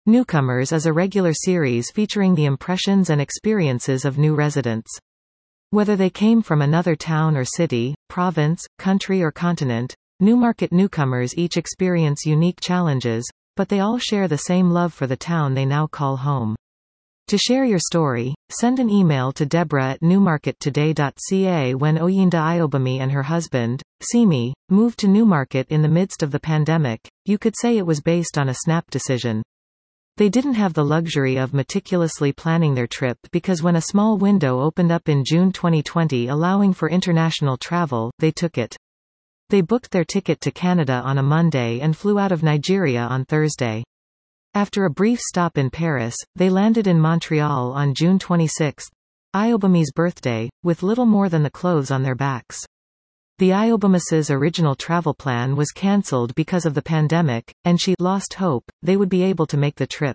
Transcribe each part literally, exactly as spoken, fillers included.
Newcomers is a regular series featuring the impressions and experiences of new residents. Whether they came from another town or city, province, country or continent, Newmarket newcomers each experience unique challenges, but they all share the same love for the town they now call home. To share your story, send an email to Deborah at newmarket today dot c a. When Oyinda Ayobami and her husband, Simi, moved to Newmarket in the midst of the pandemic, you could say it was based on a snap decision. They didn't have the luxury of meticulously planning their trip because when a small window opened up in June twenty twenty allowing for international travel, they took it. They booked their ticket to Canada on a Monday and flew out of Nigeria on Thursday. After a brief stop in Paris, they landed in Montreal on June twenty-sixth, Ayobami's birthday, with little more than the clothes on their backs. The Ayobami's original travel plan was cancelled because of the pandemic, and she lost hope they would be able to make the trip.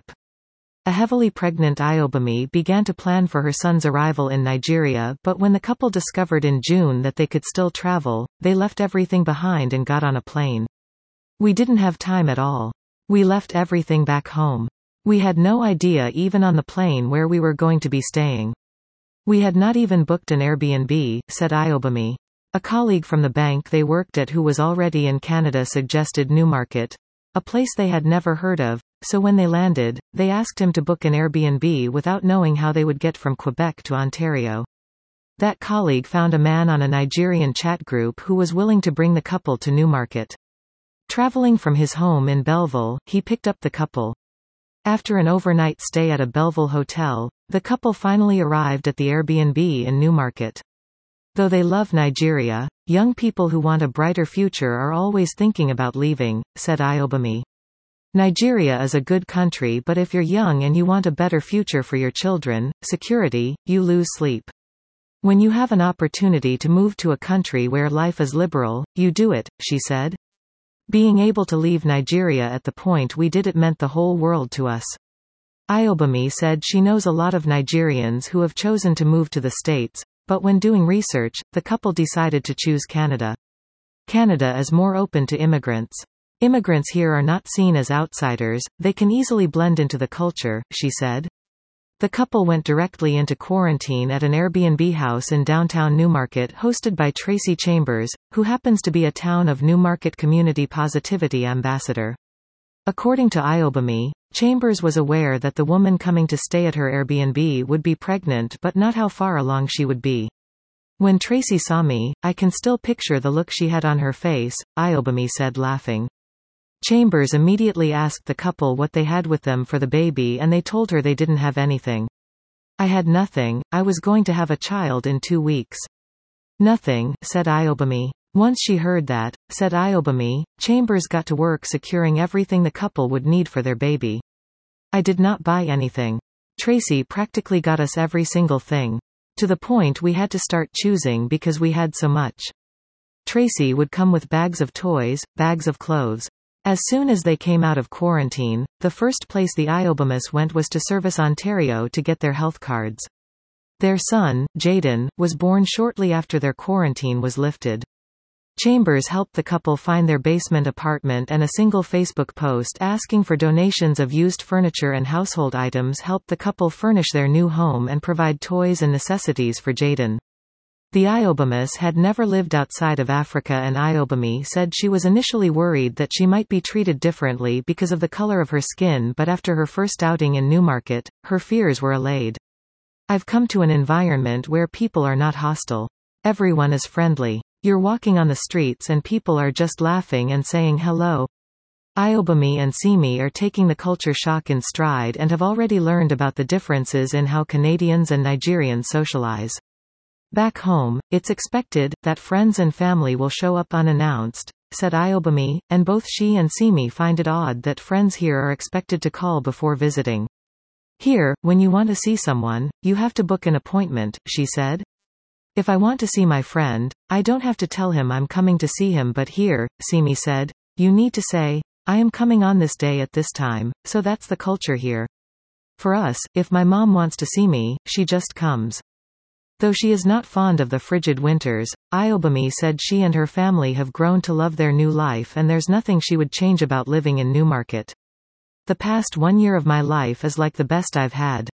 A heavily pregnant Ayobami began to plan for her son's arrival in Nigeria, but when the couple discovered in June that they could still travel, they left everything behind and got on a plane. We didn't have time at all. We left everything back home. We had no idea even on the plane where we were going to be staying. We had not even booked an Airbnb, said Ayobami. A colleague from the bank they worked at who was already in Canada suggested Newmarket, a place they had never heard of, so when they landed, they asked him to book an Airbnb without knowing how they would get from Quebec to Ontario. That colleague found a man on a Nigerian chat group who was willing to bring the couple to Newmarket. Traveling from his home in Belleville, he picked up the couple. After an overnight stay at a Belleville hotel, the couple finally arrived at the Airbnb in Newmarket. Though they love Nigeria, young people who want a brighter future are always thinking about leaving, said Ayobami. Nigeria is a good country, but if you're young and you want a better future for your children, security, you lose sleep. When you have an opportunity to move to a country where life is liberal, you do it, she said. Being able to leave Nigeria at the point we did it meant the whole world to us. Ayobami said she knows a lot of Nigerians who have chosen to move to the States, but when doing research, the couple decided to choose Canada. Canada is more open to immigrants. Immigrants here are not seen as outsiders, they can easily blend into the culture, she said. The couple went directly into quarantine at an Airbnb house in downtown Newmarket hosted by Tracy Chambers, who happens to be a Town of Newmarket Community Positivity ambassador. According to Ayobami, Chambers was aware that the woman coming to stay at her Airbnb would be pregnant but not how far along she would be. When Tracy saw me, I can still picture the look she had on her face, Ayobami said laughing. Chambers immediately asked the couple what they had with them for the baby and they told her they didn't have anything. I had nothing, I was going to have a child in two weeks. Nothing, said Ayobami. Once she heard that, said Ayobami, Chambers got to work securing everything the couple would need for their baby. I did not buy anything. Tracy practically got us every single thing. To the point we had to start choosing because we had so much. Tracy would come with bags of toys, bags of clothes. As soon as they came out of quarantine, the first place the Ayobamis went was to Service Ontario to get their health cards. Their son, Jaden, was born shortly after their quarantine was lifted. Chambers helped the couple find their basement apartment and a single Facebook post asking for donations of used furniture and household items helped the couple furnish their new home and provide toys and necessities for Jaden. The Ayobamis had never lived outside of Africa and Ayobami said she was initially worried that she might be treated differently because of the color of her skin, but after her first outing in Newmarket, her fears were allayed. I've come to an environment where people are not hostile. Everyone is friendly. You're walking on the streets and people are just laughing and saying hello. Ayobami and Simi are taking the culture shock in stride and have already learned about the differences in how Canadians and Nigerians socialize. Back home, it's expected that friends and family will show up unannounced, said Ayobami, and both she and Simi find it odd that friends here are expected to call before visiting. Here, when you want to see someone, you have to book an appointment, she said. If I want to see my friend, I don't have to tell him I'm coming to see him, but here, Simi said, you need to say, I am coming on this day at this time, so that's the culture here. For us, if my mom wants to see me, she just comes. Though she is not fond of the frigid winters, Ayobami said she and her family have grown to love their new life and there's nothing she would change about living in Newmarket. The past one year of my life is like the best I've had.